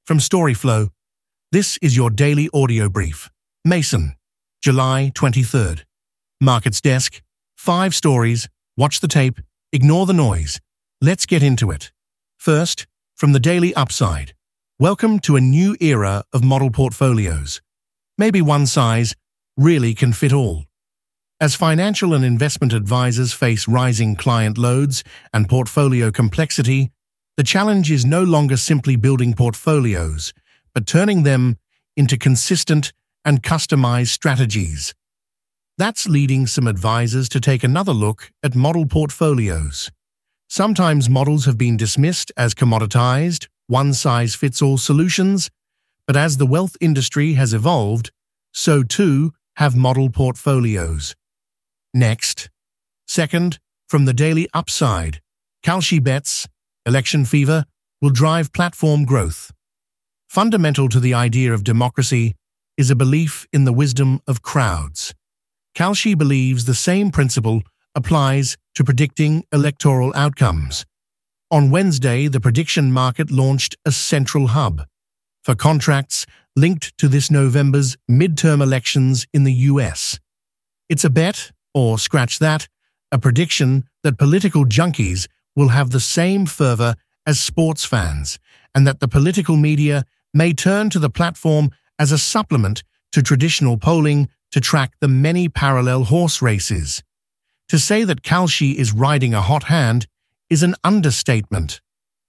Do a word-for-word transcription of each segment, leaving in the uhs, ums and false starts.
From Storyflow, this is your daily audio brief. Mason, July twenty-third. Markets Desk, five stories, watch the tape, ignore the noise. Let's get into it. First, from the Daily Upside. Welcome to a new era of model portfolios. Maybe one size really can fit all. As financial and investment advisors face rising client loads and portfolio complexity, the challenge is no longer simply building portfolios, but turning them into consistent and customized strategies. That's leading some advisors to take another look at model portfolios. Sometimes models have been dismissed as commoditized, one-size-fits-all solutions, but as the wealth industry has evolved, so too have model portfolios. Next. Second, from the Daily Upside. Kalshi bets election fever will drive platform growth. Fundamental to the idea of democracy is a belief in the wisdom of crowds. Kalshi believes the same principle applies to predicting electoral outcomes. On Wednesday, the prediction market launched a central hub for contracts linked to this November's midterm elections in the U S. It's a bet, or scratch that, a prediction that political junkies will have the same fervor as sports fans, and that the political media may turn to the platform as a supplement to traditional polling to track the many parallel horse races. To say that Kalshi is riding a hot hand is an understatement.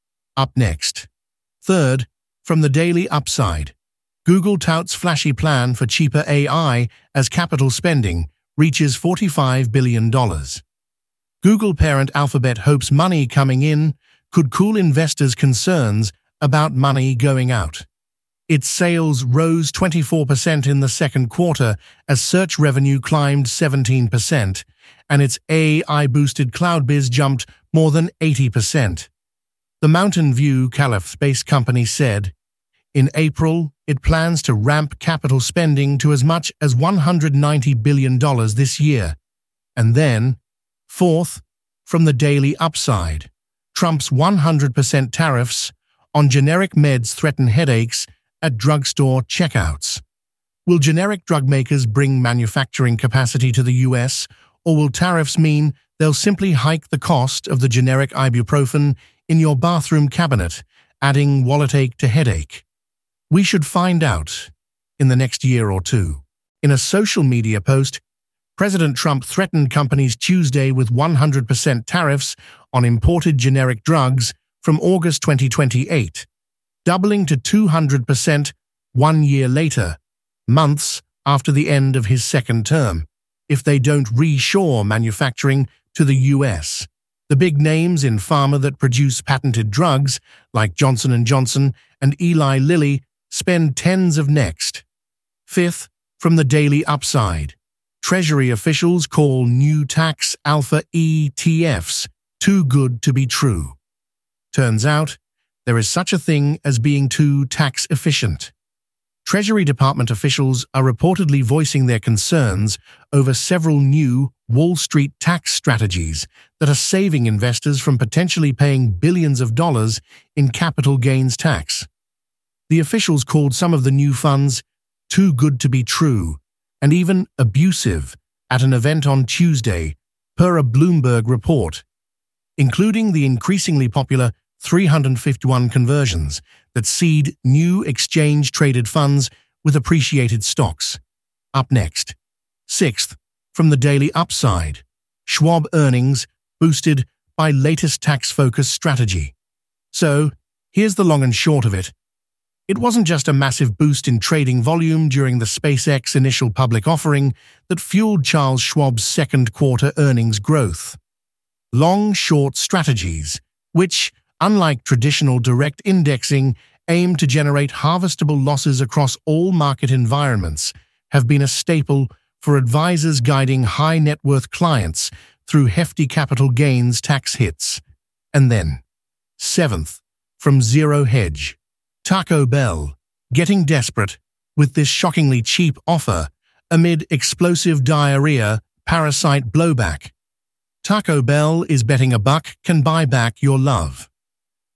Up next. Third, from the Daily Upside. Google touts flashy plan for cheaper A I as capital spending reaches forty-five billion dollars. Google parent Alphabet hopes money coming in could cool investors' concerns about money going out. Its sales rose twenty-four percent in the second quarter as search revenue climbed seventeen percent, and its A I-boosted CloudBiz jumped more than eighty percent. The Mountain View, Calif-based company said, in April, it plans to ramp capital spending to as much as one hundred ninety billion dollars this year. And then, fourth, from the Daily Upside, Trump's one hundred percent tariffs on generic meds threaten headaches at drugstore checkouts. Will generic drug makers bring manufacturing capacity to the U S, or will tariffs mean they'll simply hike the cost of the generic ibuprofen in your bathroom cabinet, adding wallet ache to headache? We should find out in the next year or two. In a social media post, President Trump threatened companies Tuesday with one hundred percent tariffs on imported generic drugs from August twenty twenty-eight, doubling to two hundred percent one year later, months after the end of his second term, if they don't reshore manufacturing to the U S. The big names in pharma that produce patented drugs, like Johnson and Johnson and Eli Lilly, spend tens of next. Fifth, from the Daily Upside. Treasury officials call new tax alpha E T Fs too good to be true. Turns out, there is such a thing as being too tax efficient. Treasury Department officials are reportedly voicing their concerns over several new Wall Street tax strategies that are saving investors from potentially paying billions of dollars in capital gains tax. The officials called some of the new funds too good to be true and even abusive at an event on Tuesday, per a Bloomberg report, including the increasingly popular three hundred fifty-one conversions that seed new exchange-traded funds with appreciated stocks. Up next. Sixth, from the Daily Upside. Schwab earnings boosted by latest tax-focused strategy. So, here's the long and short of it. It wasn't just a massive boost in trading volume during the SpaceX initial public offering that fueled Charles Schwab's second quarter earnings growth. Long-short strategies, which, unlike traditional direct indexing, aim to generate harvestable losses across all market environments, have been a staple for advisors guiding high-net-worth clients through hefty capital gains tax hits. And then, seventh, from Zero Hedge. Taco Bell, getting desperate with this shockingly cheap offer amid explosive diarrhea, parasite blowback. Taco Bell is betting a buck can buy back your love.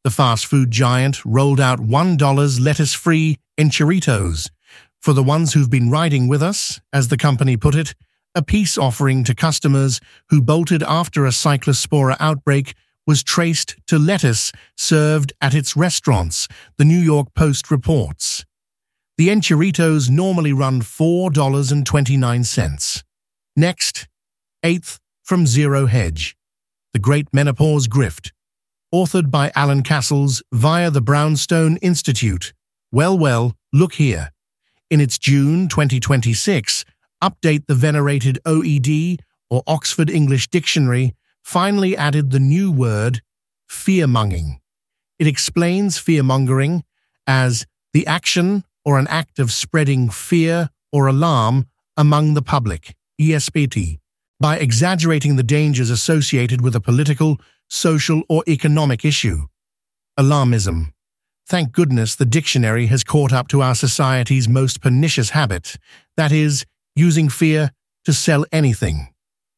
The fast food giant rolled out one dollar lettuce-free enchiritos for the ones who've been riding with us, as the company put it, a peace offering to customers who bolted after a cyclospora outbreak was traced to lettuce served at its restaurants, the New York Post reports. The enchiritos normally run four dollars and twenty-nine cents. Next, eighth from Zero Hedge, The Great Menopause Grift, authored by Alan Castles via the Brownstone Institute. Well, well, look here. In its June twenty twenty-six update, the venerated O E D, or Oxford English Dictionary, finally added the new word fearmongering. It explains fearmongering as the action or an act of spreading fear or alarm among the public, E S P T, by exaggerating the dangers associated with a political, social, or economic issue. Alarmism. Thank goodness the dictionary has caught up to our society's most pernicious habit, that is, using fear to sell anything.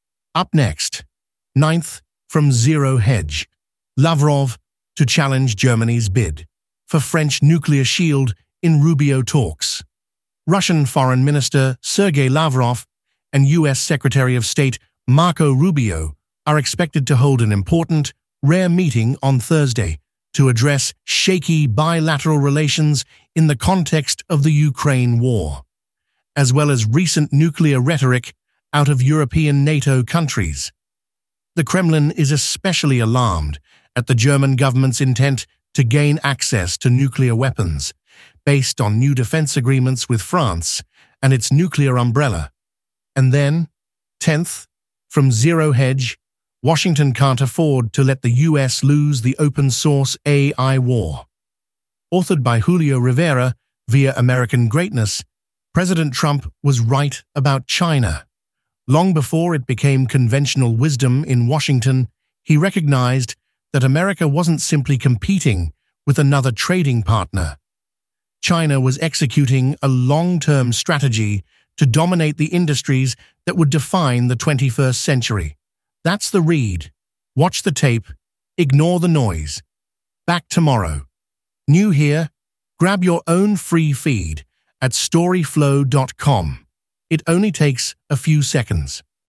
Up next, ninth from Zero Hedge, Lavrov to challenge Germany's bid for French nuclear shield in Rubio talks. Russian Foreign Minister Sergei Lavrov and U S Secretary of State Marco Rubio are expected to hold an important, rare meeting on Thursday to address shaky bilateral relations in the context of the Ukraine war, as well as recent nuclear rhetoric out of European NATO countries. The Kremlin is especially alarmed at the German government's intent to gain access to nuclear weapons, based on new defense agreements with France and its nuclear umbrella. And then, tenth, from Zero Hedge, Washington can't afford to let the U S lose the open-source A I war. Authored by Julio Rivera via American Greatness, President Trump was right about China. Long before it became conventional wisdom in Washington, he recognized that America wasn't simply competing with another trading partner. China was executing a long-term strategy to dominate the industries that would define the twenty-first century. That's the read. Watch the tape. Ignore the noise. Back tomorrow. New here? Grab your own free feed at storyflow dot com. It only takes a few seconds.